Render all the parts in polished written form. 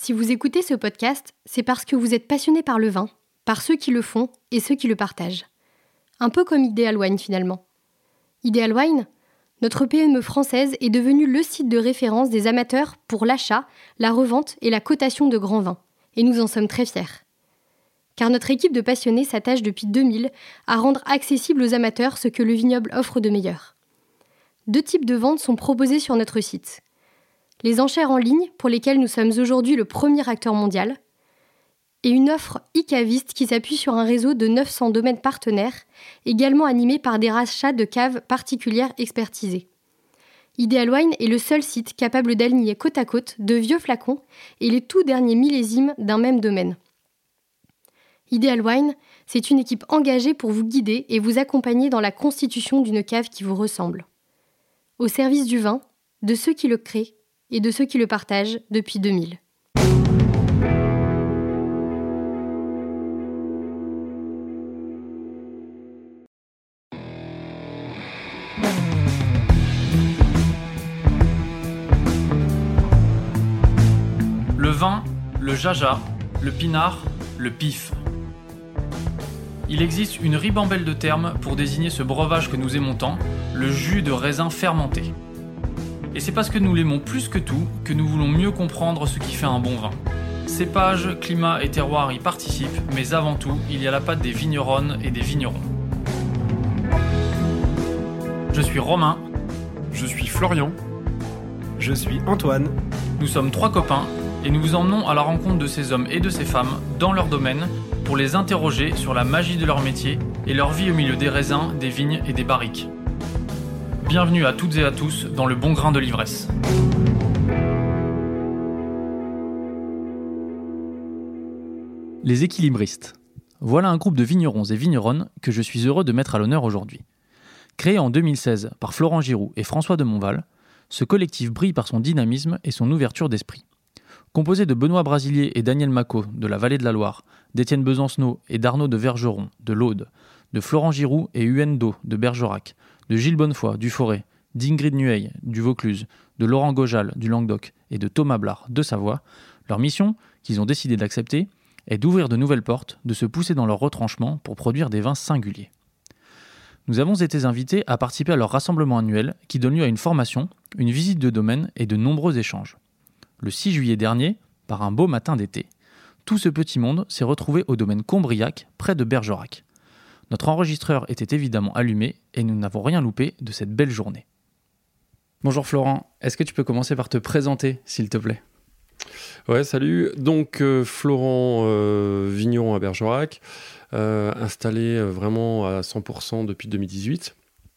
Si vous écoutez ce podcast, c'est parce que vous êtes passionné par le vin, par ceux qui le font et ceux qui le partagent. Un peu comme Ideal Wine finalement. Ideal Wine, notre PME française est devenue le site de référence des amateurs pour l'achat, la revente et la cotation de grands vins. Et nous en sommes très fiers. Car notre équipe de passionnés s'attache depuis 2000 à rendre accessible aux amateurs ce que le vignoble offre de meilleur. 2 types de ventes sont proposés sur notre site. Les enchères en ligne, pour lesquelles nous sommes aujourd'hui le premier acteur mondial, et une offre e-caviste qui s'appuie sur un réseau de 900 domaines partenaires, également animé par des rachats de caves particulières expertisées. Ideal Wine est le seul site capable d'aligner côte à côte de vieux flacons et les tout derniers millésimes d'un même domaine. Ideal Wine, c'est une équipe engagée pour vous guider et vous accompagner dans la constitution d'une cave qui vous ressemble. Au service du vin, de ceux qui le créent et de ceux qui le partagent depuis 2000. Le vin, le jaja, le pinard, le pif. Il existe une ribambelle de termes pour désigner ce breuvage que nous aimons tant, le jus de raisin fermenté. Et c'est parce que nous l'aimons plus que tout que nous voulons mieux comprendre ce qui fait un bon vin. Cépage, climat et terroir y participent, mais avant tout, il y a la patte des vigneronnes et des vignerons. Je suis Romain. Je suis Florian. Je suis Antoine. Nous sommes 3 copains et nous vous emmenons à la rencontre de ces hommes et de ces femmes dans leur domaine pour les interroger sur la magie de leur métier et leur vie au milieu des raisins, des vignes et des barriques. Bienvenue à toutes et à tous dans le bon grain de l'ivresse. Les équilibristes. Voilà un groupe de vignerons et vigneronnes que je suis heureux de mettre à l'honneur aujourd'hui. Créé en 2016 par Florent Giroux et François de Montval, ce collectif brille par son dynamisme et son ouverture d'esprit. Composé de Benoît Brasilier et Daniel Macot de la Vallée de la Loire, d'Étienne Besancenot et d'Arnaud de Vergeron de l'Aude, de Florent Giroux et Huen Do de Bergerac, de Gilles Bonnefoy du Forêt, d'Ingrid Nueil du Vaucluse, de Laurent Gojal du Languedoc et de Thomas Blard de Savoie, leur mission, qu'ils ont décidé d'accepter, est d'ouvrir de nouvelles portes, de se pousser dans leur retranchement pour produire des vins singuliers. Nous avons été invités à participer à leur rassemblement annuel qui donne lieu à une formation, une visite de domaine et de nombreux échanges. Le 6 juillet dernier, par un beau matin d'été, tout ce petit monde s'est retrouvé au domaine Combriac, près de Bergerac. Notre enregistreur était évidemment allumé et nous n'avons rien loupé de cette belle journée. Bonjour Florent, est-ce que tu peux commencer par te présenter, s'il te plaît ? Ouais, salut. Donc, Florent, vigneron à Bergerac, installé vraiment à 100% depuis 2018.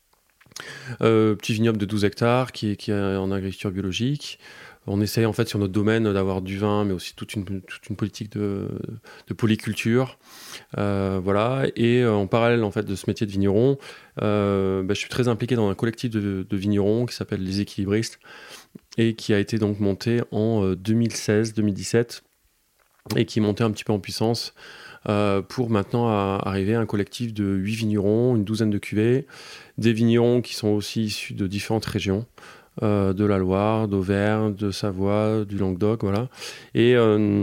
Petit vignoble de 12 hectares qui est en agriculture biologique. On essaye en fait sur notre domaine d'avoir du vin, mais aussi toute une politique de polyculture. Voilà. Et en parallèle en fait de ce métier de vigneron, je suis très impliqué dans un collectif de vignerons qui s'appelle Les Équilibristes et qui a été donc monté en 2016-2017 et qui est monté un petit peu en puissance pour maintenant arriver à un collectif de 8 vignerons, une douzaine de cuvées, des vignerons qui sont aussi issus de différentes régions. De la Loire, d'Auvergne, de Savoie, du Languedoc, voilà. Et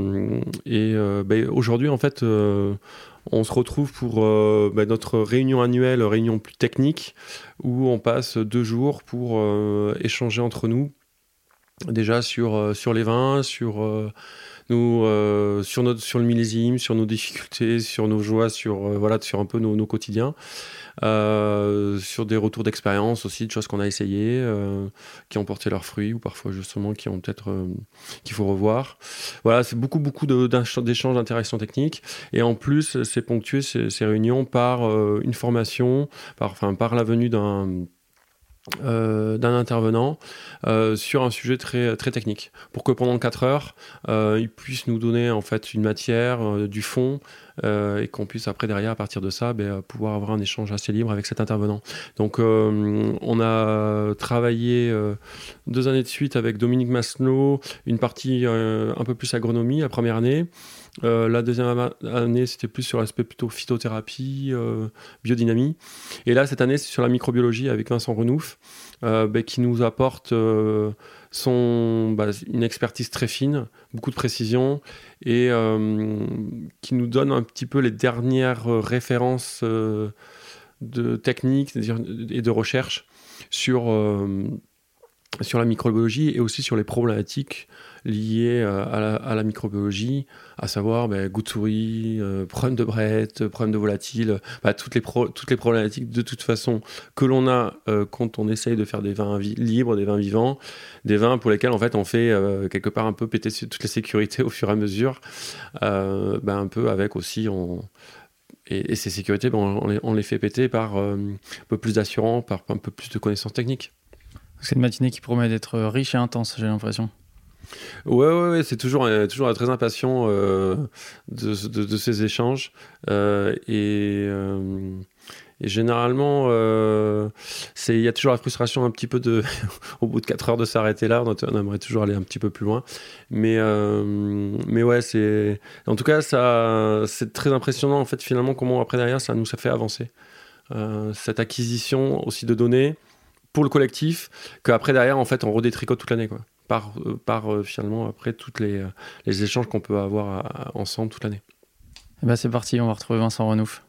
aujourd'hui, en fait, on se retrouve pour notre réunion annuelle, réunion plus technique, où on passe 2 jours pour échanger entre nous, déjà sur les vins, sur le millésime, sur nos difficultés, sur nos joies, sur un peu nos quotidiens. Sur des retours d'expérience aussi, de choses qu'on a essayées, qui ont porté leurs fruits ou parfois justement qui ont peut-être qu'il faut revoir. Voilà, c'est beaucoup d'échanges, d'interactions techniques et en plus c'est ponctué ces réunions par une formation, par la venue d'un intervenant sur un sujet très, très technique pour que pendant 4 heures il puisse nous donner en fait une matière, du fond et qu'on puisse après derrière à partir de ça pouvoir avoir un échange assez libre avec cet intervenant. Donc on a travaillé 2 années de suite avec Dominique Masselot, une partie un peu plus agronomie la première année. La deuxième année, c'était plus sur l'aspect plutôt phytothérapie, biodynamie. Et là, cette année, c'est sur la microbiologie avec Vincent Renouf, qui nous apporte sont une expertise très fine, beaucoup de précision, et qui nous donnent un petit peu les dernières références de techniques et de recherche sur la microbiologie et aussi sur les problématiques liées à la microbiologie, à savoir goût de souris, problème de brette, problème de volatile, toutes les problématiques de toute façon que l'on a quand on essaye de faire des vins libres, des vins vivants, des vins pour lesquels en fait on fait quelque part un peu péter toutes les sécurités au fur et à mesure, un peu avec aussi et ces sécurités on les fait péter par un peu plus d'assurance, par un peu plus de connaissances techniques. C'est une matinée qui promet d'être riche et intense, j'ai l'impression. Ouais, c'est toujours très impatient de ces échanges. Et généralement, il y a toujours la frustration un petit peu au bout de 4 heures de s'arrêter là. On aimerait toujours aller un petit peu plus loin. Mais ouais, en tout cas, c'est très impressionnant en fait, finalement, comment après derrière, ça nous a fait avancer. Cette acquisition aussi de données pour le collectif, qu'après derrière en fait on redétricote toute l'année par finalement après toutes les échanges qu'on peut avoir ensemble toute l'année. Et c'est parti, on va retrouver Vincent Renouf.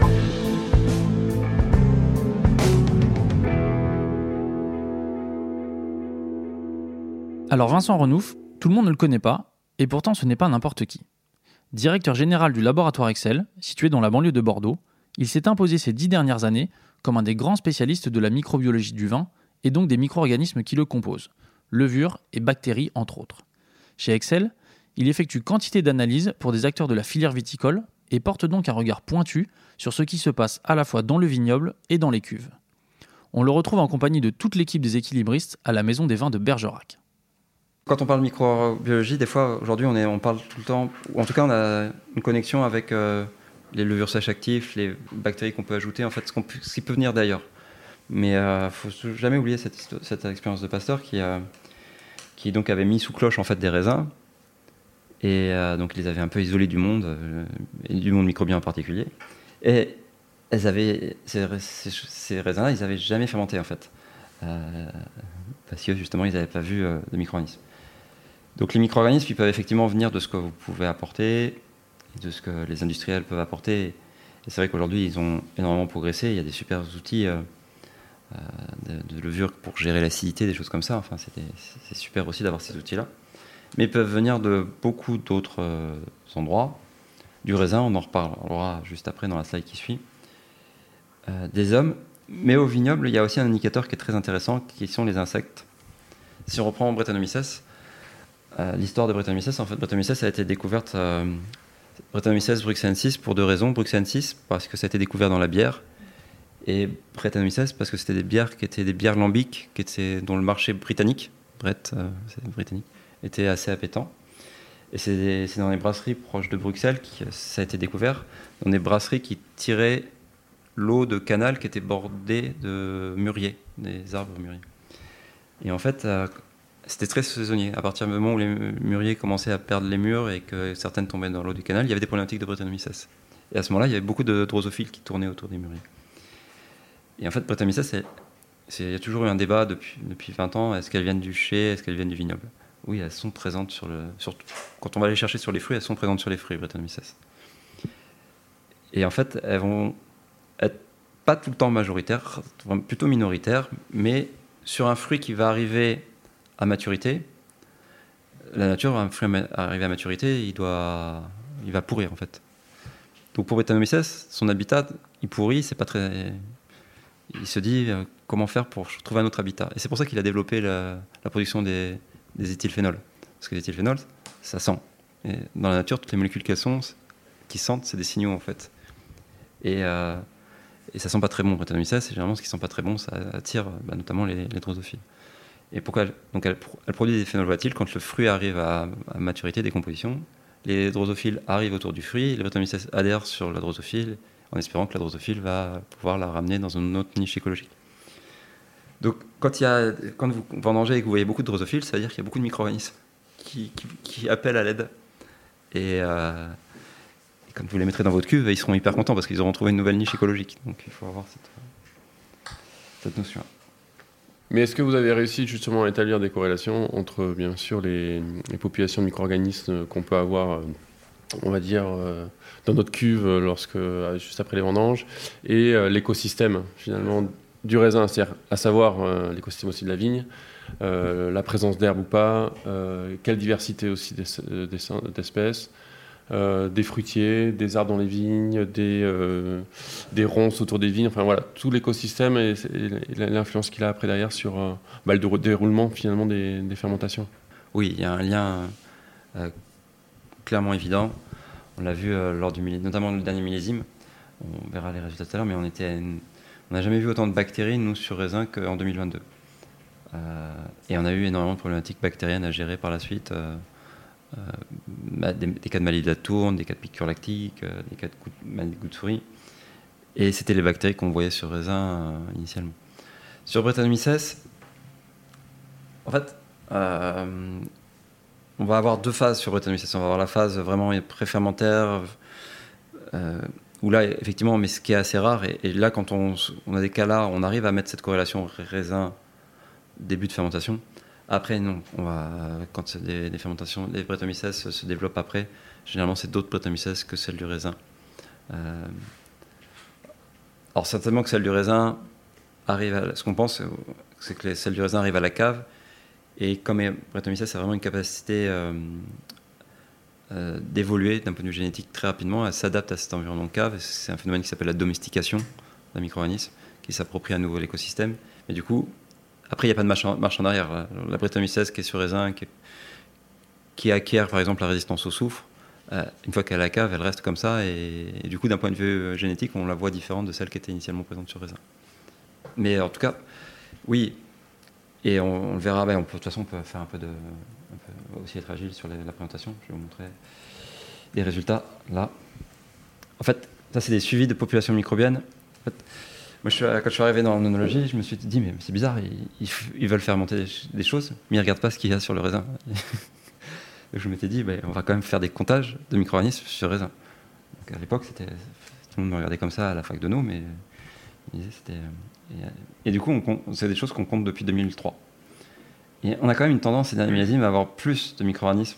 Alors Vincent Renouf, tout le monde ne le connaît pas, et pourtant ce n'est pas n'importe qui. Directeur général du laboratoire Excel, situé dans la banlieue de Bordeaux, il s'est imposé ces 10 dernières années comme un des grands spécialistes de la microbiologie du vin et donc des micro-organismes qui le composent, levures et bactéries entre autres. Chez Excel, il effectue quantité d'analyses pour des acteurs de la filière viticole et porte donc un regard pointu sur ce qui se passe à la fois dans le vignoble et dans les cuves. On le retrouve en compagnie de toute l'équipe des équilibristes à la Maison des Vins de Bergerac. Quand on parle microbiologie, des fois, aujourd'hui, on parle tout le temps, ou en tout cas, on a une connexion avec les levures sèches actifs, les bactéries qu'on peut ajouter, en fait, ce qui peut venir d'ailleurs. Mais il ne faut jamais oublier cette expérience de Pasteur qui donc avait mis sous cloche en fait, des raisins, et donc ils les avaient un peu isolés du monde, et du monde microbien en particulier. Et ces raisins-là, ils n'avaient jamais fermenté, en fait, parce que justement, ils n'avaient pas vu de micro-organismes. Donc les micro-organismes, ils peuvent effectivement venir de ce que vous pouvez apporter, de ce que les industriels peuvent apporter. Et c'est vrai qu'aujourd'hui, ils ont énormément progressé. Il y a des super outils de levure pour gérer l'acidité, des choses comme ça. Enfin, c'est super aussi d'avoir ces outils-là. Mais ils peuvent venir de beaucoup d'autres endroits. Du raisin, on en reparlera juste après dans la slide qui suit. Des hommes. Mais au vignoble, il y a aussi un indicateur qui est très intéressant, qui sont les insectes. Si on reprend Brettanomyces, l'histoire de Brettanomyces, en fait, Brettanomyces a été découverte, Brettanomyces bruxensis pour 2 raisons. Bruxensis, parce que ça a été découvert dans la bière, et Brettanomyces, parce que c'était des bières qui étaient des bières lambiques, dont le marché britannique, c'est britannique, était assez appétant. Et c'est dans les brasseries proches de Bruxelles que ça a été découvert, dans des brasseries qui tiraient l'eau de canal qui était bordée de mûriers, des arbres mûriers. Et en fait, c'était très saisonnier. À partir du moment où les mûriers commençaient à perdre les mûres et que certaines tombaient dans l'eau du canal, il y avait des problématiques de Brettanomyces. Et à ce moment-là, il y avait beaucoup de drosophiles qui tournaient autour des mûriers. Et en fait, Brettanomyces, il y a toujours eu un débat depuis 20 ans. Est-ce qu'elles viennent du chai, est-ce qu'elles viennent du vignoble ? Oui, elles sont présentes quand on va les chercher sur les fruits, elles sont présentes sur les fruits, Brettanomyces. Et en fait, elles vont être pas tout le temps majoritaires, plutôt minoritaires, mais sur un fruit qui va arriver à maturité, la nature, un fruit arrivé à maturité, il va pourrir en fait. Donc pour Brettanomyces, son habitat, il pourrit, c'est pas très. Il se dit comment faire pour trouver un autre habitat. Et c'est pour ça qu'il a développé la production des éthylphénols. Parce que les éthylphénols, ça sent. Et dans la nature, toutes les molécules qui sentent, c'est des signaux en fait. Et ça sent pas très bon, Brettanomyces, et généralement ce qui sent pas très bon, ça attire notamment les drosophiles. Et pourquoi donc elle produit des phénols volatiles quand le fruit arrive à maturité, décomposition. Les drosophiles arrivent autour du fruit, les Brettanomyces adhèrent sur la drosophile, en espérant que la drosophile va pouvoir la ramener dans une autre niche écologique. Donc quand vous vendangez et que vous voyez beaucoup de drosophiles, ça veut dire qu'il y a beaucoup de micro-organismes qui appellent à l'aide. Et quand vous les mettrez dans votre cuve, ils seront hyper contents parce qu'ils auront trouvé une nouvelle niche écologique. Donc il faut avoir cette notion. Mais est-ce que vous avez réussi justement à établir des corrélations entre, bien sûr, les populations de micro-organismes qu'on peut avoir, on va dire, dans notre cuve juste après les vendanges, et l'écosystème, finalement, du raisin, c'est-à-dire à savoir l'écosystème aussi de la vigne, la présence d'herbe ou pas, quelle diversité aussi d'espèces, des fruitiers, des arbres dans les vignes, des ronces autour des vignes, enfin voilà, tout l'écosystème et l'influence qu'il a après derrière sur le déroulement finalement des fermentations. Oui, il y a un lien clairement évident. On l'a vu lors notamment le dernier millésime. On verra les résultats tout à l'heure, mais on n'a jamais vu autant de bactéries, nous, sur raisin qu'en 2022. Et on a eu énormément de problématiques bactériennes à gérer par la suite. Des cas de maladie de la tourne, des cas de piqûres lactiques, des cas de maladie de goût de souris. Et c'était les bactéries qu'on voyait sur raisin initialement. Sur Brettanomyces, en fait, on va avoir 2 phases sur Brettanomyces. On va avoir la phase vraiment pré-fermentaire, où là, effectivement, mais ce qui est assez rare, et là, quand on a des cas là, on arrive à mettre cette corrélation raisin début de fermentation. Après, non. Quand des fermentations, les Brettanomyces se développent après, généralement, c'est d'autres Brettanomyces que celles du raisin. Alors, certainement que celles du raisin arrivent ce qu'on pense, c'est que celles du raisin arrivent à la cave, et comme Brettanomyces a vraiment une capacité d'évoluer d'un point de vue génétique très rapidement, elle s'adapte à cet environnement de cave. C'est un phénomène qui s'appelle la domestication d'un micro-organisme, qui s'approprie à nouveau l'écosystème. Mais du coup, après, il n'y a pas de marche en arrière. La Brettanomyces qui est sur raisin, qui acquiert par exemple la résistance au soufre, une fois qu'elle est à la cave, elle reste comme ça. Et du coup, d'un point de vue génétique, on la voit différente de celle qui était initialement présente sur raisin. Mais en tout cas, oui. Et on le verra. De toute façon, on peut faire un peu aussi être agile sur la présentation. Je vais vous montrer les résultats là. En fait, ça, c'est des suivis de populations microbiennes. En fait, moi, quand je suis arrivé dans l'onologie, je me suis dit, mais c'est bizarre, ils veulent fermenter des choses, mais ils ne regardent pas ce qu'il y a sur le raisin. Et je m'étais dit, on va quand même faire des comptages de micro-organismes sur raisin. Donc, à l'époque, tout le monde me regardait comme ça à la fac de nos, mais ils disaient et du coup, c'est des choses qu'on compte depuis 2003. Et on a quand même une tendance ces derniers millésimes à avoir plus de micro-organismes.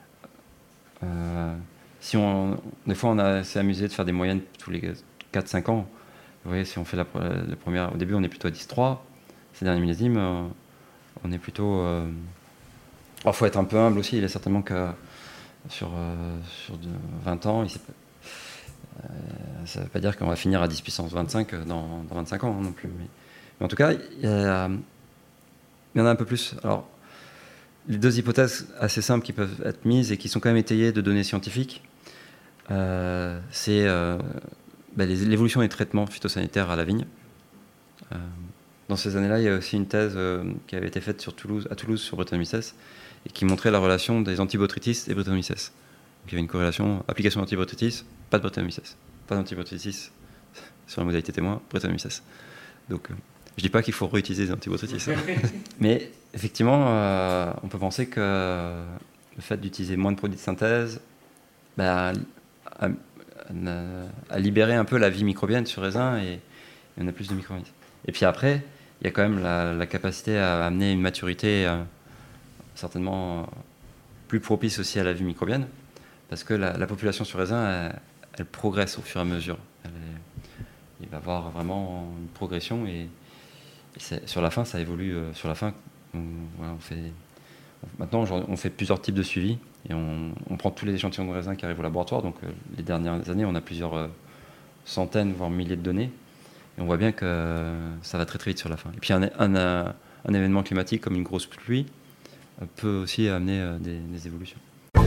Des fois, on s'est amusé de faire des moyennes tous les 4-5 ans. Vous voyez, si on fait la première, au début, on est plutôt à 10-3. Ces derniers millésimes, on est plutôt. Il faut être un peu humble aussi. Il est certainement que sur 20 ans, ça ne veut pas dire qu'on va finir à 10 puissance 25 dans 25 ans non plus. Mais en tout cas, il y en a un peu plus. Alors, les 2 hypothèses assez simples qui peuvent être mises et qui sont quand même étayées de données scientifiques, c'est l'évolution des traitements phytosanitaires à la vigne. Dans ces années-là, il y a aussi une thèse qui avait été faite à Toulouse sur Brettanomyces et qui montrait la relation des antibotrytis et Brettanomyces. Donc, il y avait une corrélation, application d'antibotrytis, pas de Brettanomyces. Pas d'antibotrytis sur la modalité témoin, Brettanomyces. Donc, je ne dis pas qu'il faut réutiliser des antibotrytis. Mais effectivement, on peut penser que le fait d'utiliser moins de produits de synthèse a libéré un peu la vie microbienne sur raisin et on a plus de micro-organismes. Et puis après, il y a quand même la capacité à amener une maturité certainement plus propice aussi à la vie microbienne, parce que la population sur raisin, elle progresse au fur et à mesure. Il va y avoir vraiment une progression et sur la fin, ça évolue. Sur la fin, maintenant, on fait plusieurs types de suivi et on prend tous les échantillons de raisin qui arrivent au laboratoire. Donc, les dernières années, on a plusieurs centaines, voire milliers de données. Et on voit bien que ça va très très vite sur la fin. Et puis, un événement climatique comme une grosse pluie peut aussi amener des évolutions.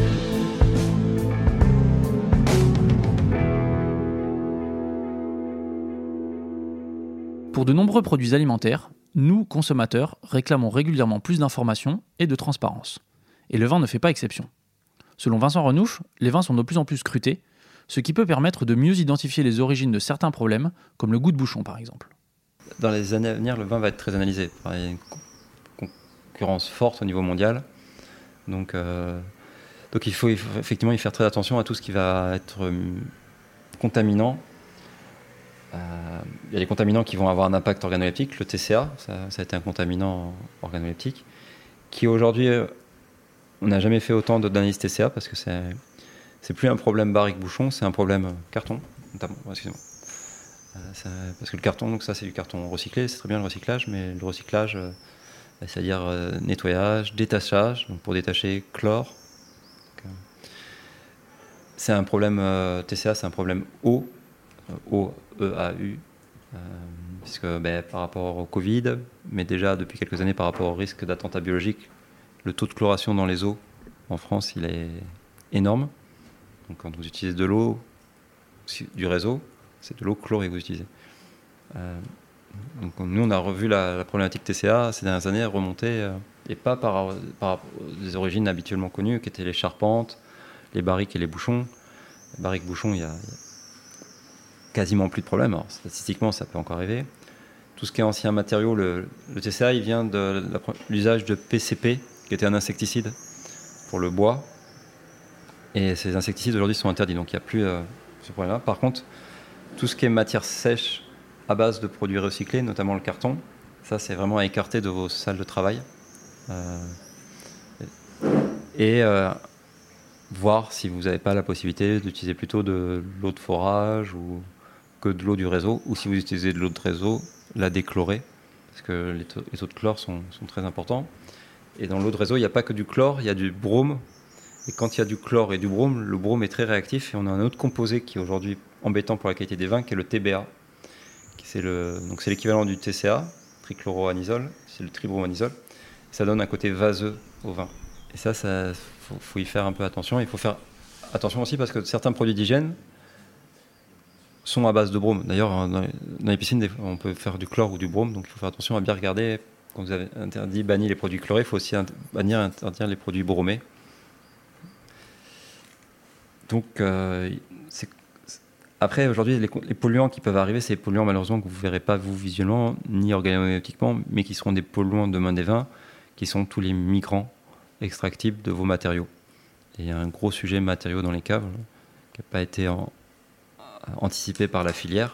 Pour de nombreux produits alimentaires, nous, consommateurs, réclamons régulièrement plus d'informations et de transparence. Et le vin ne fait pas exception. Selon Vincent Renouche, les vins sont de plus en plus scrutés, ce qui peut permettre de mieux identifier les origines de certains problèmes, comme le goût de bouchon par exemple. Dans les années à venir, le vin va être très analysé. Il y a une concurrence forte au niveau mondial. Donc il faut effectivement y faire très attention à tout ce qui va être contaminant. Il y a des contaminants qui vont avoir un impact organoleptique. Le TCA, ça a été un contaminant organoleptique, qui aujourd'hui, on n'a jamais fait autant d'analyse TCA parce que c'est plus un problème barrique-bouchon, c'est un problème carton, notamment. Excusez-moi. Parce que le carton, donc ça c'est du carton recyclé, c'est très bien le recyclage, mais le recyclage, c'est-à-dire nettoyage, détachage, donc pour détacher chlore. C'est un problème, TCA, c'est un problème eau, O-E-A-U, puisque par rapport au Covid, mais déjà depuis quelques années par rapport au risque d'attentat biologique, le taux de chloration dans les eaux en France, il est énorme. Donc quand vous utilisez de l'eau du réseau, c'est de l'eau chlorée que vous utilisez. Donc nous, on a revu la problématique TCA ces dernières années remonter, et pas par des origines habituellement connues, qui étaient les charpentes, les barriques et les bouchons. Les barriques bouchons, il y a quasiment plus de problème. Alors, statistiquement, ça peut encore arriver. Tout ce qui est ancien matériau, le TCA, il vient de l'usage de PCP, qui était un insecticide pour le bois. Et ces insecticides, aujourd'hui, sont interdits. Donc, il n'y a plus ce problème-là. Par contre, tout ce qui est matière sèche à base de produits recyclés, notamment le carton, ça, c'est vraiment à écarter de vos salles de travail. Voir si vous n'avez pas la possibilité d'utiliser plutôt de l'eau de forage ou que de l'eau du réseau, ou si vous utilisez de l'eau de réseau, la déchlorer, parce que les taux de chlore sont très importants. Et dans l'eau de réseau, il n'y a pas que du chlore, il y a du brome. Et quand il y a du chlore et du brome, le brome est très réactif. Et on a un autre composé qui est aujourd'hui embêtant pour la qualité des vins, qui est le TBA. Donc c'est l'équivalent du TCA, trichloroanisole, c'est le tribromanisole. Ça donne un côté vaseux au vin. Et ça faut y faire un peu attention. Il faut faire attention aussi parce que certains produits d'hygiène sont à base de brome. D'ailleurs, dans les piscines, on peut faire du chlore ou du brome, donc il faut faire attention à bien regarder. Quand vous avez banni les produits chlorés, il faut aussi interdire les produits bromés. Donc, après, aujourd'hui, les polluants qui peuvent arriver, c'est des polluants malheureusement que vous ne verrez pas, vous, visuellement, ni organoleptiquement, mais qui seront des polluants demain des vins, qui sont tous les migrants extractibles de vos matériaux. Et il y a un gros sujet matériaux dans les caves qui n'a pas été anticipé par la filière,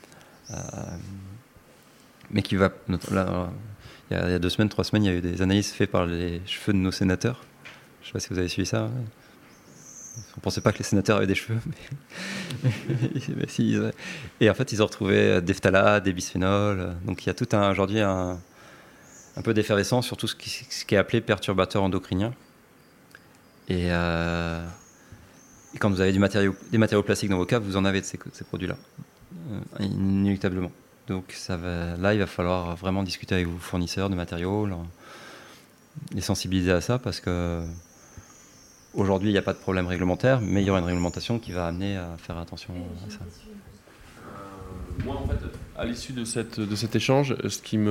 mais qui va... Là, il y a 2 semaines, 3 semaines, il y a eu des analyses faites par les cheveux de nos sénateurs. Je ne sais pas si vous avez suivi ça. Ouais. On ne pensait pas que les sénateurs avaient des cheveux. Mais si, et en fait, ils ont retrouvé des phtalates, des bisphénols. Donc il y a tout aujourd'hui un peu d'effervescence sur tout ce qui est appelé perturbateur endocrinien. Et quand vous avez des matériaux plastiques dans vos caves, vous en avez de ces produits-là, inéluctablement. Donc là, il va falloir vraiment discuter avec vos fournisseurs de matériaux, les sensibiliser à ça, parce que aujourd'hui, il n'y a pas de problème réglementaire, mais il y aura une réglementation qui va amener à faire attention à ça. Moi, en fait, à l'issue de cet échange, ce que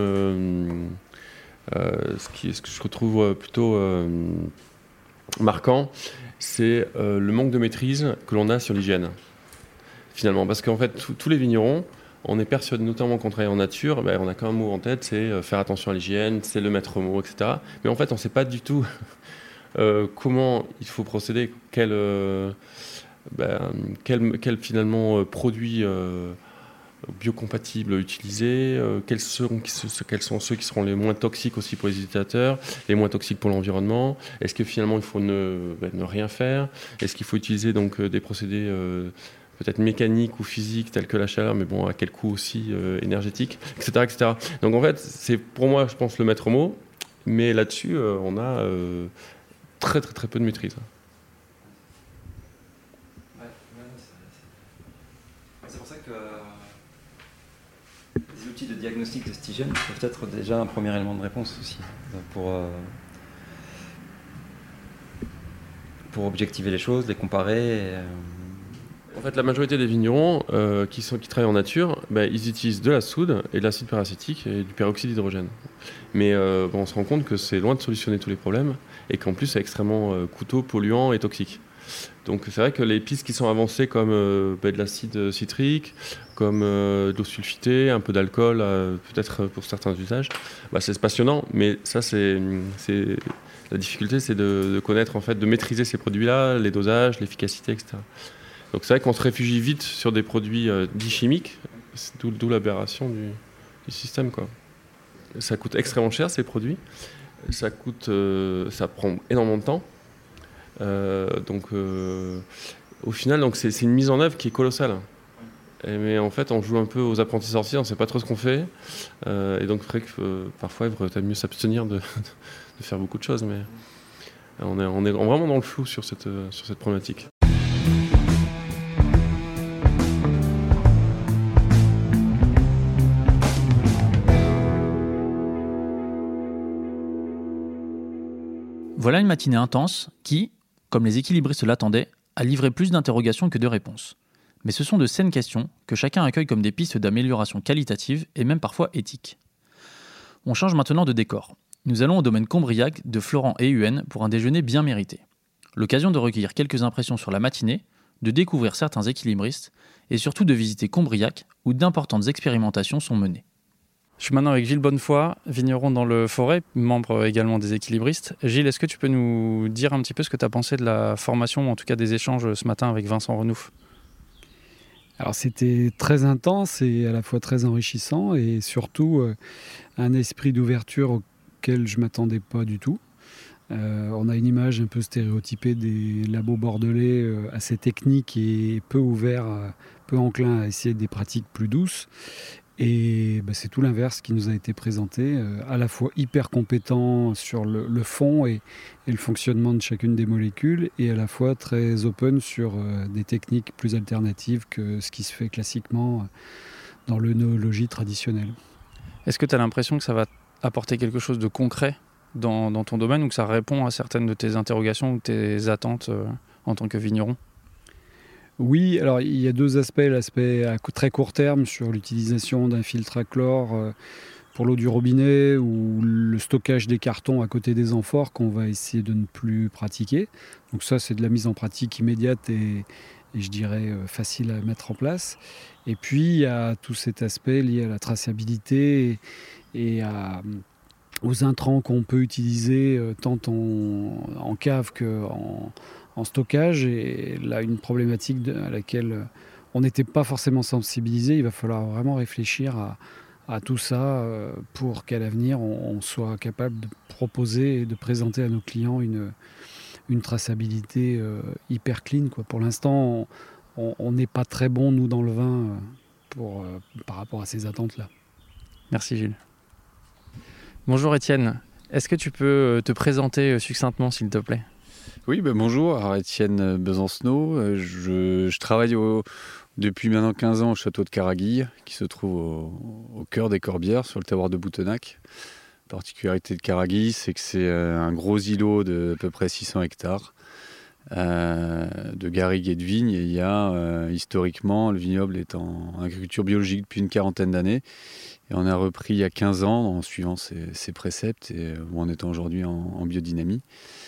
je retrouve plutôt marquant, c'est le manque de maîtrise que l'on a sur l'hygiène, finalement. Parce qu'en fait, tous les vignerons, on est persuadé, notamment quand on travaille en nature, on a qu'un mot en tête, c'est faire attention à l'hygiène, c'est le maître mot, etc. Mais en fait, on ne sait pas du tout comment il faut procéder, quel finalement produit biocompatibles utiliser, quels sont ceux qui seront les moins toxiques aussi pour les utilisateurs, les moins toxiques pour l'environnement. Est-ce que finalement il faut ne rien faire? Est-ce qu'il faut utiliser donc des procédés peut-être mécaniques ou physiques tels que la chaleur, mais bon, à quel coût aussi énergétique, etc., etc. Donc en fait, c'est pour moi, je pense, le maître mot, mais là-dessus, on a très très très peu de maîtrise. C'est pour ça que les outils de diagnostic de cette hygiène peuvent être déjà un premier élément de réponse aussi, pour objectiver les choses, les comparer. En fait, la majorité des vignerons qui travaillent en nature, ils utilisent de la soude et de l'acide paracétique et du peroxyde d'hydrogène. Mais on se rend compte que c'est loin de solutionner tous les problèmes et qu'en plus c'est extrêmement coûteux, polluant et toxique. Donc c'est vrai que les pistes qui sont avancées comme de l'acide citrique, comme de l'eau sulfitée, un peu d'alcool, peut-être pour certains usages, c'est passionnant. Mais ça, la difficulté, c'est de connaître, en fait, de maîtriser ces produits-là, les dosages, l'efficacité, etc. Donc c'est vrai qu'on se réfugie vite sur des produits dits chimiques C'est d'où l'aberration du système, quoi. Ça coûte extrêmement cher, ces produits. Ça prend énormément de temps. Au final, c'est une mise en œuvre qui est colossale. Mais en fait, on joue un peu aux apprentis sorciers, on ne sait pas trop ce qu'on fait. Et donc, c'est vrai que parfois, il vaudrait mieux s'abstenir de faire beaucoup de choses. Mais on est vraiment dans le flou sur cette problématique. Voilà une matinée intense qui, comme les équilibristes l'attendaient, a livré plus d'interrogations que de réponses. Mais ce sont de saines questions que chacun accueille comme des pistes d'amélioration qualitative et même parfois éthique. On change maintenant de décor. Nous allons au domaine Combriac de Florent et Huenne pour un déjeuner bien mérité. L'occasion de recueillir quelques impressions sur la matinée, de découvrir certains équilibristes et surtout de visiter Combriac où d'importantes expérimentations sont menées. Je suis maintenant avec Gilles Bonnefoy, vigneron dans le Forêt, membre également des équilibristes. Gilles, est-ce que tu peux nous dire un petit peu ce que tu as pensé de la formation, ou en tout cas des échanges ce matin avec Vincent Renouf ? Alors c'était très intense et à la fois très enrichissant et surtout un esprit d'ouverture auquel je ne m'attendais pas du tout. On a une image un peu stéréotypée des labos bordelais assez techniques et peu ouverts, peu enclins à essayer des pratiques plus douces. Et c'est tout l'inverse qui nous a été présenté, à la fois hyper compétent sur le fond et le fonctionnement de chacune des molécules, et à la fois très open sur des techniques plus alternatives que ce qui se fait classiquement dans l'œnologie traditionnelle. Est-ce que tu as l'impression que ça va apporter quelque chose de concret dans ton domaine, ou que ça répond à certaines de tes interrogations ou tes attentes en tant que vigneron ? Oui, alors il y a deux aspects. L'aspect à très court terme sur l'utilisation d'un filtre à chlore pour l'eau du robinet ou le stockage des cartons à côté des amphores qu'on va essayer de ne plus pratiquer. Donc ça, c'est de la mise en pratique immédiate et je dirais facile à mettre en place. Et puis il y a tout cet aspect lié à la traçabilité et aux intrants qu'on peut utiliser tant en cave qu'en stockage, et là une problématique à laquelle on n'était pas forcément sensibilisé. Il va falloir vraiment réfléchir à tout ça pour qu'à l'avenir on soit capable de proposer et de présenter à nos clients une traçabilité hyper clean, quoi. Pour l'instant on n'est pas très bon nous dans le vin par rapport à ces attentes-là. Merci Gilles. Bonjour Étienne, est-ce que tu peux te présenter succinctement s'il te plaît ? Oui, bonjour, alors Étienne Besancenot. Je travaille depuis maintenant 15 ans au château de Caraguille, qui se trouve au cœur des Corbières, sur le terroir de Boutenac. La particularité de Caraguille, c'est que c'est un gros îlot de à peu près 600 hectares de garrigues et de vignes. Et il y a historiquement, le vignoble est en agriculture biologique depuis une quarantaine d'années. Et on a repris il y a 15 ans en suivant ses préceptes et en étant aujourd'hui en biodynamie.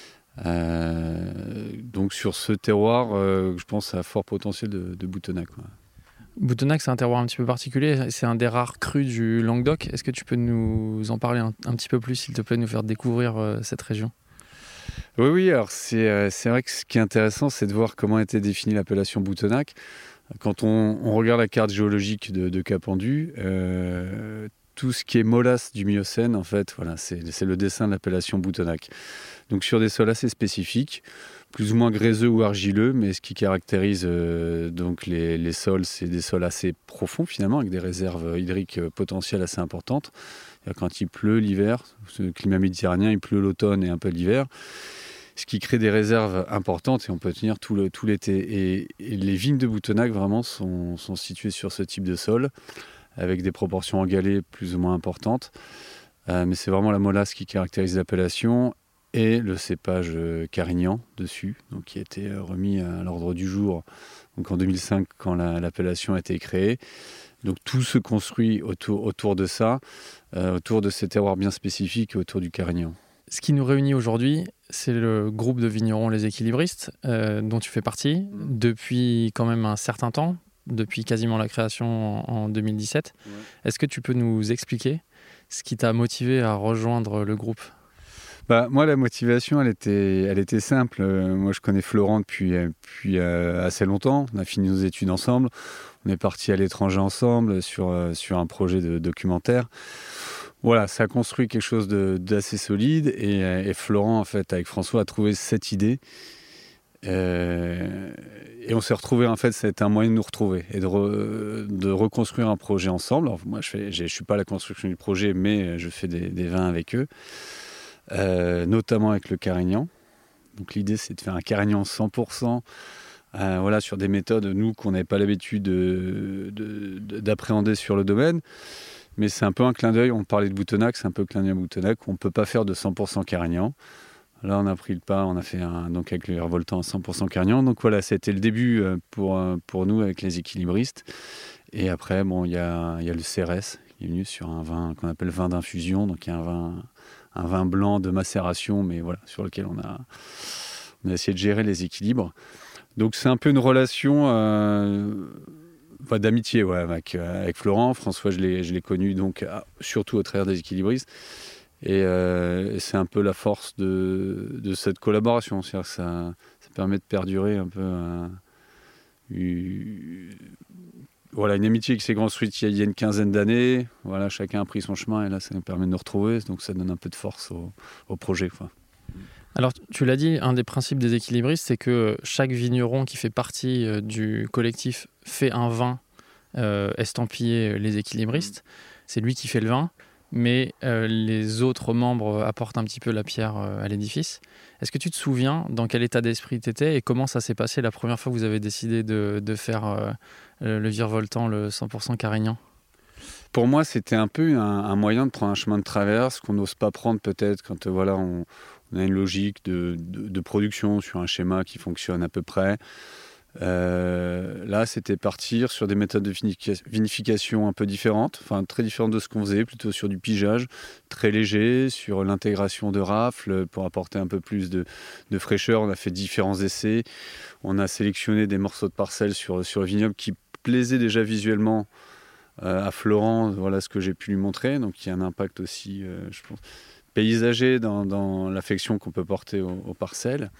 Donc sur ce terroir, je pense à fort potentiel de Boutenac. Boutenac, c'est un terroir un petit peu particulier, c'est un des rares crus du Languedoc. Est-ce que tu peux nous en parler un petit peu plus, s'il te plaît, nous faire découvrir cette région ? Oui, alors c'est vrai que ce qui est intéressant, c'est de voir comment a été définie l'appellation Boutenac. Quand on regarde la carte géologique de Capendu, tout ce qui est molasse du Miocène, en fait, voilà, c'est le dessin de l'appellation Boutenac. Donc sur des sols assez spécifiques, plus ou moins gréseux ou argileux, mais ce qui caractérise donc les sols, c'est des sols assez profonds finalement, avec des réserves hydriques potentielles assez importantes. Quand il pleut l'hiver, le climat méditerranéen, il pleut l'automne et un peu l'hiver, ce qui crée des réserves importantes et on peut tenir tout l'été. Et les vignes de Boutenac vraiment sont situées sur ce type de sol, avec des proportions en galets plus ou moins importantes. Mais c'est vraiment la molasse qui caractérise l'appellation, et le cépage Carignan dessus, donc qui a été remis à l'ordre du jour donc en 2005 quand l'appellation a été créée. Donc tout se construit autour de ça, autour de ces terroirs bien spécifiques, autour du Carignan. Ce qui nous réunit aujourd'hui, c'est le groupe de vignerons Les Équilibristes, dont tu fais partie depuis quand même un certain temps, depuis quasiment la création en 2017. Ouais. Est-ce que tu peux nous expliquer ce qui t'a motivé à rejoindre le groupe ? Moi, la motivation, elle était simple. Moi, je connais Florent depuis assez longtemps. On a fini nos études ensemble. On est partis à l'étranger ensemble sur un projet de documentaire. Voilà, ça a construit quelque chose d'assez solide. Et Florent, en fait, avec François, a trouvé cette idée. Et on s'est retrouvés, en fait, c'était un moyen de nous retrouver et de reconstruire un projet ensemble. Alors, moi, je suis pas à la construction du projet, mais je fais des vins avec eux, notamment avec le Carignan. Donc l'idée, c'est de faire un Carignan 100%, voilà, sur des méthodes, nous, qu'on n'avait pas l'habitude d'appréhender sur le domaine. Mais c'est un peu un clin d'œil, on parlait de Boutonnac, c'est un peu un clin d'œil à Boutonnac, on ne peut pas faire de 100% Carignan. Là, on a pris le pas, on a fait donc avec le Virevoltant 100% Carignan. Donc voilà, c'était le début pour nous avec les équilibristes. Et après, il y a le CRS qui est venu sur un vin qu'on appelle vin d'infusion. Donc il y a un vin blanc de macération, mais voilà, sur lequel on a essayé de gérer les équilibres. Donc c'est un peu une relation d'amitié avec Florent. François, je l'ai connu donc, surtout au travers des équilibristes. Et c'est un peu la force de cette collaboration. C'est-à-dire que ça permet de perdurer un peu une amitié qui s'est construite il y a une quinzaine d'années. Voilà, chacun a pris son chemin et là, ça nous permet de nous retrouver. Donc ça donne un peu de force au projet, quoi. Alors, tu l'as dit, un des principes des équilibristes, c'est que chaque vigneron qui fait partie du collectif fait un vin estampillé les équilibristes. C'est lui qui fait le vin, mais les autres membres apportent un petit peu la pierre à l'édifice. Est-ce que tu te souviens dans quel état d'esprit tu étais et comment ça s'est passé la première fois que vous avez décidé de faire le Virevoltant, le 100% Carignan ? Pour moi, c'était un peu un moyen de prendre un chemin de traverse qu'on n'ose pas prendre peut-être quand on a une logique de production sur un schéma qui fonctionne à peu près. Là, c'était partir sur des méthodes de vinification un peu différentes, enfin très différentes de ce qu'on faisait, plutôt sur du pigeage très léger, sur l'intégration de rafles pour apporter un peu plus de fraîcheur. On a fait différents essais. On a sélectionné des morceaux de parcelles sur le vignoble qui plaisaient déjà visuellement à Florent. Voilà ce que j'ai pu lui montrer. Donc il y a un impact aussi, je pense, paysager dans l'affection qu'on peut porter aux parcelles.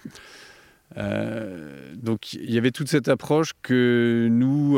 Donc il y avait toute cette approche que nous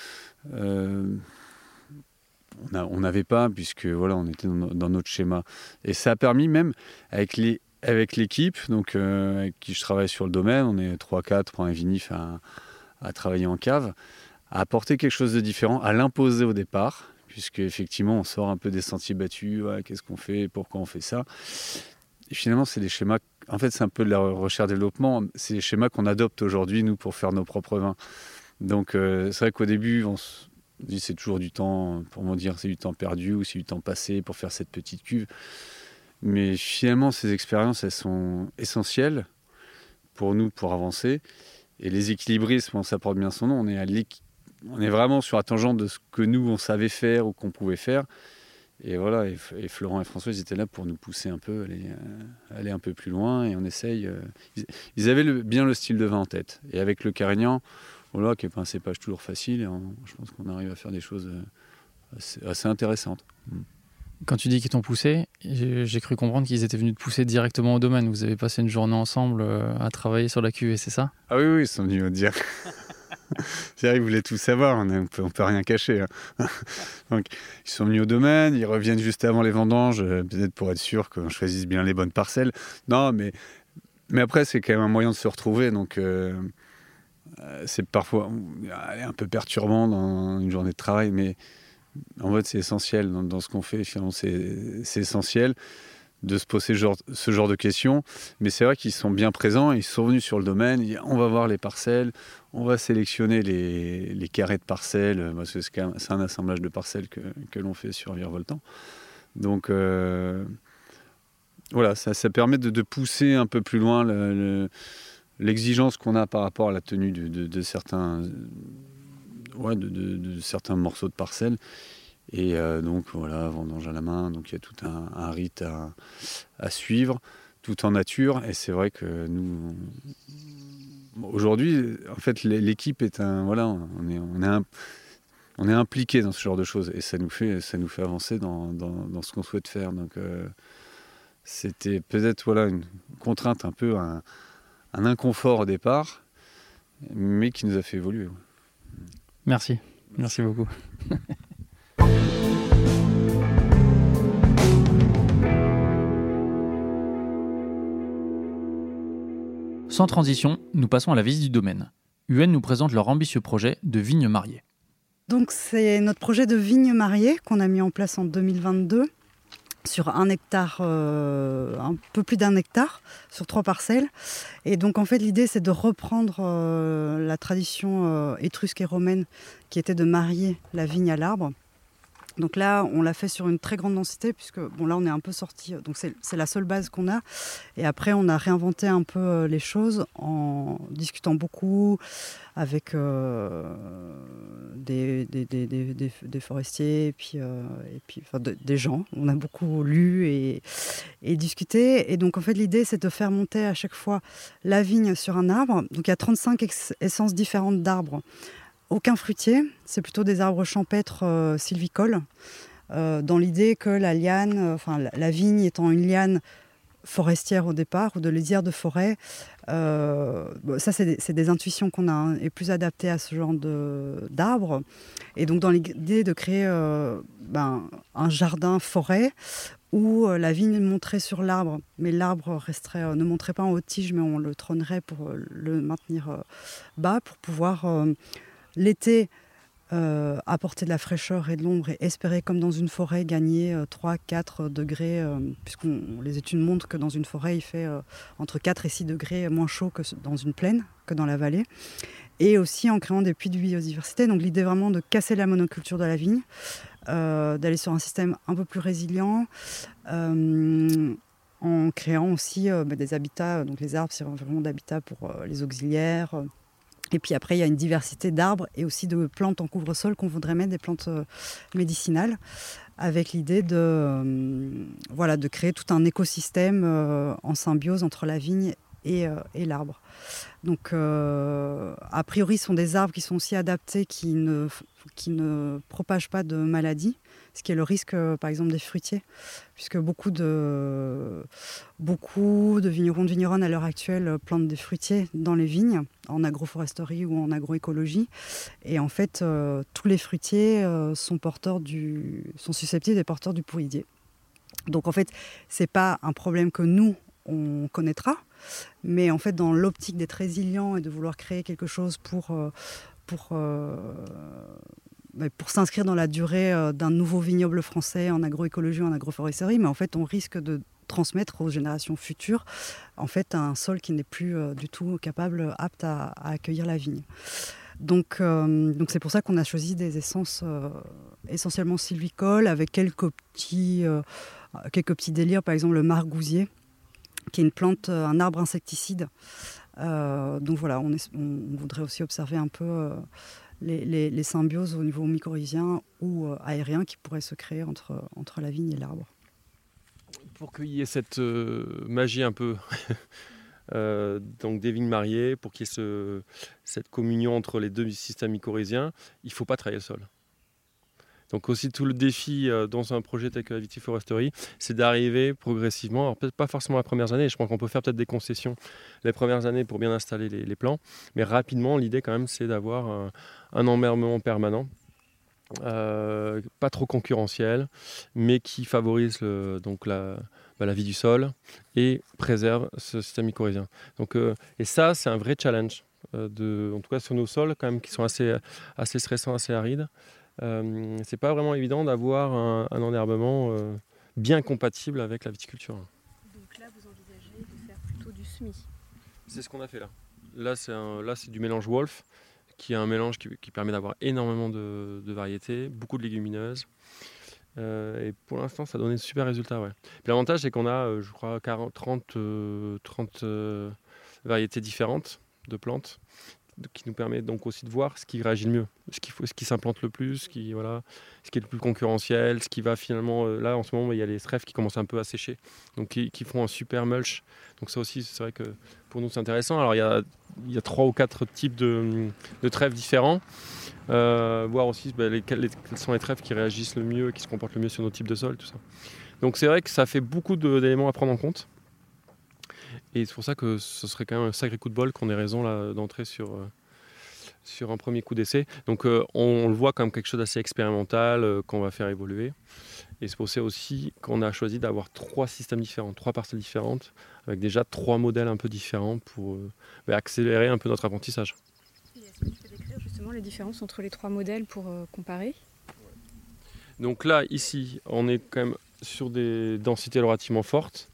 on n'avait pas, puisque voilà, on était dans notre schéma, et ça a permis même avec l'équipe donc avec qui je travaille sur le domaine, on est 3-4 pour un vinif à travailler en cave, à apporter quelque chose de différent, à l'imposer au départ, puisque effectivement on sort un peu des sentiers battus, ouais, qu'est-ce qu'on fait, pourquoi on fait ça. Et finalement, c'est des schémas, en fait, c'est un peu de la recherche-développement, c'est des schémas qu'on adopte aujourd'hui, nous, pour faire nos propres vins. Donc, c'est vrai qu'au début, on se dit c'est toujours du temps, pour moi dire c'est du temps perdu ou c'est du temps passé pour faire cette petite cuve. Mais finalement, ces expériences, elles sont essentielles pour nous, pour avancer. Et les équilibristes, ça porte bien son nom, on est vraiment sur la tangente de ce que nous, on savait faire ou qu'on pouvait faire. Et voilà, et Florent et François, ils étaient là pour nous pousser un peu, aller un peu plus loin, et on essaye. Ils avaient bien le style de vin en tête. Et avec le Carignan, voilà, qui n'est pas un cépage toujours facile, je pense qu'on arrive à faire des choses assez intéressantes. Quand tu dis qu'ils t'ont poussé, j'ai cru comprendre qu'ils étaient venus te pousser directement au domaine. Vous avez passé une journée ensemble à travailler sur la cuvée, c'est ça ? Ah oui, ils sont venus me dire. Ils voulaient tout savoir, on peut rien cacher. Hein. Donc, ils sont venus au domaine, ils reviennent juste avant les vendanges, peut-être pour être sûr qu'on choisisse bien les bonnes parcelles. Non, mais après, c'est quand même un moyen de se retrouver. Donc, c'est parfois un peu perturbant dans une journée de travail, mais en fait, c'est essentiel dans ce qu'on fait. Finalement, c'est essentiel de se poser ce genre de questions. Mais c'est vrai qu'ils sont bien présents, ils sont venus sur le domaine, on va voir les parcelles, on va sélectionner les carrés de parcelles, parce que c'est un assemblage de parcelles que l'on fait sur Virevoltant. Donc voilà, ça permet de pousser un peu plus loin l'exigence qu'on a par rapport à la tenue de certains morceaux de parcelles. Et donc voilà, vendange à la main, donc il y a tout un rite à suivre, tout en nature. Et c'est vrai que nous, aujourd'hui, en fait, l'équipe est on est impliqué dans ce genre de choses, et ça nous fait avancer dans ce qu'on souhaite faire. Donc C'était peut-être une contrainte, un peu un inconfort au départ, mais qui nous a fait évoluer. Ouais. Merci beaucoup. Sans transition, nous passons à la visite du domaine. UN nous présente leur ambitieux projet de vignes mariées. Donc c'est notre projet de vignes mariées qu'on a mis en place en 2022 sur 1 hectare, un peu plus d'1 hectare, sur 3 parcelles. Et donc en fait l'idée c'est de reprendre la tradition étrusque et romaine qui était de marier la vigne à l'arbre. Donc là, on l'a fait sur une très grande densité, puisque là, on est un peu sorti. Donc c'est la seule base qu'on a. Et après, on a réinventé un peu les choses en discutant beaucoup avec des forestiers et puis des gens. On a beaucoup lu et discuté. Et donc, en fait, l'idée, c'est de faire monter à chaque fois la vigne sur un arbre. Donc, il y a 35 essences différentes d'arbres. Aucun fruitier, c'est plutôt des arbres champêtres sylvicoles, dans l'idée que la liane, la vigne étant une liane forestière au départ, ou de lisière de forêt, ça c'est des intuitions qu'on a, est plus adaptées à ce genre d'arbres. Et donc dans l'idée de créer un jardin forêt, où la vigne monterait sur l'arbre, mais l'arbre ne monterait pas en haute tige, mais on le trônerait pour le maintenir bas, pour pouvoir... l'été, apporter de la fraîcheur et de l'ombre et espérer, comme dans une forêt, gagner 3-4 degrés, puisqu'on les études montrent que dans une forêt, il fait entre 4 et 6 degrés moins chaud que dans une plaine, que dans la vallée. Et aussi en créant des puits de biodiversité. Donc l'idée vraiment de casser la monoculture de la vigne, d'aller sur un système un peu plus résilient, en créant aussi des habitats. Donc les arbres, c'est vraiment d'habitats pour les auxiliaires. Et puis après, il y a une diversité d'arbres et aussi de plantes en couvre-sol qu'on voudrait mettre, des plantes médicinales, avec l'idée de créer tout un écosystème en symbiose entre la vigne et l'arbre. Donc, a priori, ce sont des arbres qui sont aussi adaptés, qui ne propagent pas de maladies, ce qui est le risque, par exemple, des fruitiers, puisque beaucoup de vignerons, de vigneronnes à l'heure actuelle plantent des fruitiers dans les vignes, en agroforesterie ou en agroécologie. Et en fait, tous les fruitiers sont susceptibles d'être porteurs du pourridier. Donc en fait, c'est pas un problème que nous, on connaîtra, mais en fait, dans l'optique d'être résilient et de vouloir créer quelque chose pour s'inscrire dans la durée d'un nouveau vignoble français en agroécologie ou en agroforesterie, mais en fait, on risque de transmettre aux générations futures en fait un sol qui n'est plus du tout apte à accueillir la vigne. Donc c'est pour ça qu'on a choisi des essences essentiellement sylvicoles, avec quelques petits délires, par exemple le margousier, qui est une plante, un arbre insecticide. Donc voilà, on voudrait aussi observer un peu les symbioses au niveau mycorhizien ou aérien qui pourraient se créer entre la vigne et l'arbre. Pour qu'il y ait cette magie un peu donc des vignes mariées, pour qu'il y ait cette communion entre les deux systèmes mycorhiziens, il ne faut pas travailler le sol. Donc aussi tout le défi dans un projet tel que la vitiforesterie, c'est d'arriver progressivement, alors peut-être pas forcément les premières années, je pense qu'on peut faire peut-être des concessions les premières années pour bien installer les plants, mais rapidement l'idée quand même c'est d'avoir un emmerdement permanent, pas trop concurrentiel, mais qui favorise la vie du sol et préserve ce système mycorhizien. Donc, et ça c'est un vrai challenge, en tout cas sur nos sols quand même qui sont assez stressants, assez arides. C'est pas vraiment évident d'avoir un enherbement bien compatible avec la viticulture. Donc là, vous envisagez de faire plutôt du semis. C'est ce qu'on a fait là. Là, c'est du mélange Wolf, qui est un mélange qui permet d'avoir énormément de variétés, beaucoup de légumineuses. Et pour l'instant, ça a donné de super résultats. Ouais. Puis l'avantage, c'est qu'on a, je crois, 30 variétés différentes de plantes, qui nous permet donc aussi de voir ce qui réagit le mieux, ce qui s'implante le plus, ce qui est le plus concurrentiel, ce qui va finalement... là, en ce moment, il y a les trèfles qui commencent un peu à sécher, donc qui font un super mulch. Donc ça aussi, c'est vrai que pour nous, c'est intéressant. Alors, il y a 3 ou 4 types de trèfles différents. Voir aussi quels sont les trèfles qui réagissent le mieux, qui se comportent le mieux sur nos types de sols, tout ça. Donc c'est vrai que ça fait beaucoup d'éléments à prendre en compte. Et c'est pour ça que ce serait quand même un sacré coup de bol qu'on ait raison là, d'entrer sur un premier coup d'essai. Donc on le voit comme quelque chose d'assez expérimental qu'on va faire évoluer. Et c'est pour ça aussi qu'on a choisi d'avoir 3 systèmes différents, 3 parcelles différentes, avec déjà 3 modèles un peu différents pour accélérer un peu notre apprentissage. Et est-ce que tu peux décrire justement les différences entre les 3 modèles pour comparer ? Donc là, ici, on est quand même sur des densités relativement fortes.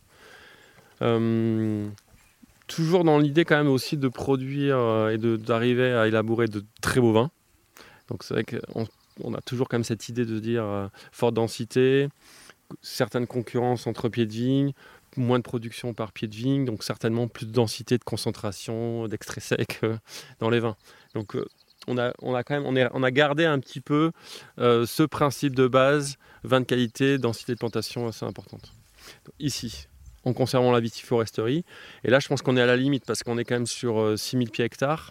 Toujours dans l'idée quand même aussi de produire et d'arriver à élaborer de très beaux vins. Donc c'est vrai qu'on a toujours quand même cette idée de dire forte densité, certaines concurrences entre pieds de vigne, moins de production par pied de vigne, donc certainement plus de densité, de concentration, d'extrait sec dans les vins. Donc on a gardé un petit peu ce principe de base, vin de qualité, densité de plantation assez importante. Donc, ici, en conservant la vitiforesterie. Et là, je pense qu'on est à la limite parce qu'on est quand même sur 6000 pieds hectares.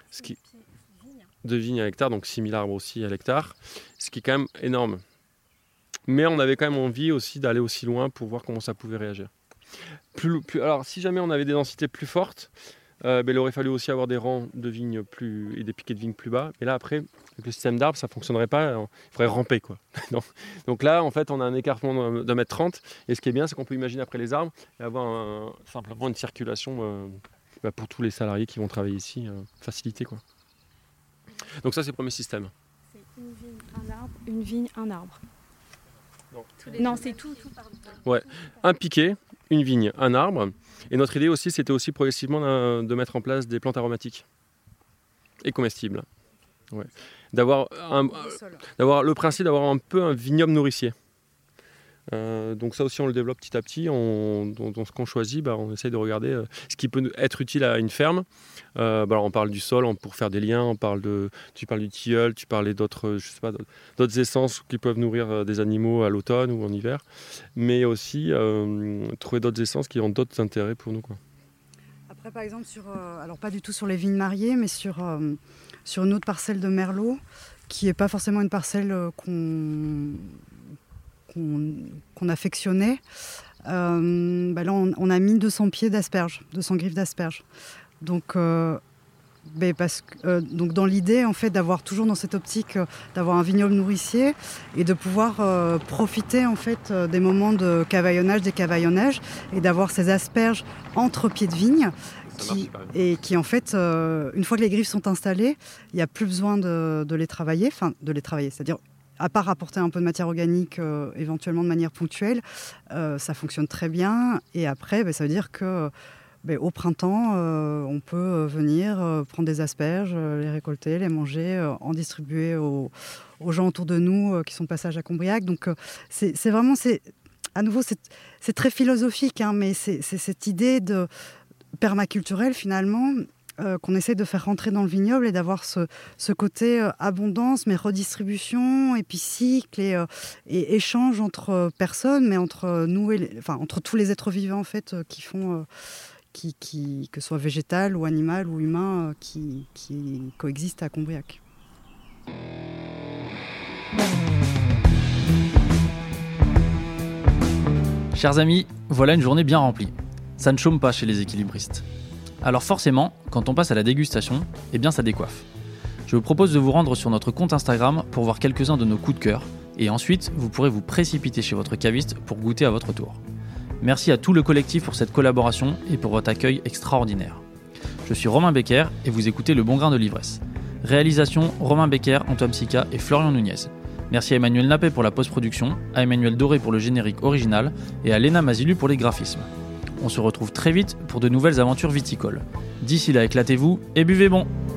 De vignes à l'hectare, donc 6000 arbres aussi à l'hectare, ce qui est quand même énorme. Mais on avait quand même envie aussi d'aller aussi loin pour voir comment ça pouvait réagir. Alors, si jamais on avait des densités plus fortes, il aurait fallu aussi avoir des rangs de vignes et des piquets de vignes plus bas. Et là, après, avec le système d'arbres, ça ne fonctionnerait pas. Il faudrait ramper, quoi. Donc là, en fait, on a un écartement de 1,30 m. Et ce qui est bien, c'est qu'on peut imaginer après les arbres et avoir simplement une circulation pour tous les salariés qui vont travailler ici, facilité, quoi. Donc ça, c'est le premier système. C'est une vigne, un arbre, une vigne, un arbre. Non, c'est tout. Ouais, un piquet, une vigne, un arbre. Et notre idée aussi, c'était aussi progressivement de mettre en place des plantes aromatiques et comestibles. Ouais. D'avoir le principe d'avoir un peu un vignoble nourricier. Donc ça aussi, on le développe petit à petit. Dans ce qu'on choisit, on essaye de regarder ce qui peut être utile à une ferme. Alors on parle du sol pour faire des liens. Tu parles du tilleul, tu parlais d'autres essences qui peuvent nourrir des animaux à l'automne ou en hiver. Mais aussi trouver d'autres essences qui ont d'autres intérêts pour nous, quoi. Après, par exemple, alors pas du tout sur les vignes mariées, mais sur une autre parcelle de Merlot, qui n'est pas forcément une parcelle qu'on affectionnait. Là, on a mis 200 pieds d'asperges, 200 griffes d'asperges. Donc, donc dans l'idée, en fait, d'avoir toujours dans cette optique d'avoir un vignoble nourricier et de pouvoir profiter en fait des moments de cavaillonnage, des cavaillonnages, et d'avoir ces asperges entre pieds de vigne qui en fait, une fois que les griffes sont installées, il n'y a plus besoin de les travailler, c'est-à-dire à part apporter un peu de matière organique éventuellement de manière ponctuelle, ça fonctionne très bien. Et après, ça veut dire que au printemps, on peut venir prendre des asperges, les récolter, les manger, en distribuer aux gens autour de nous qui sont de passage à Combriac. Donc c'est vraiment, à nouveau, c'est très philosophique, hein, mais c'est cette idée de permaculturelle finalement, qu'on essaie de faire rentrer dans le vignoble et d'avoir ce côté abondance, mais redistribution, et puis cycle et échange entre personnes, mais entre nous entre tous les êtres vivants en fait qui font, que ce soit végétal ou animal ou humain, qui coexistent à Combriac. Chers amis, voilà une journée bien remplie. Ça ne chôme pas chez les équilibristes. Alors forcément, quand on passe à la dégustation, ça décoiffe. Je vous propose de vous rendre sur notre compte Instagram pour voir quelques-uns de nos coups de cœur, et ensuite vous pourrez vous précipiter chez votre caviste pour goûter à votre tour. Merci à tout le collectif pour cette collaboration et pour votre accueil extraordinaire. Je suis Romain Becker et vous écoutez Le Bon Grain de l'Ivresse. Réalisation Romain Becker, Antoine Psica et Florian Nunez. Merci à Emmanuel Nappé pour la post-production, à Emmanuel Doré pour le générique original et à Léna Mazilu pour les graphismes. On se retrouve très vite pour de nouvelles aventures viticoles. D'ici là, éclatez-vous et buvez bon!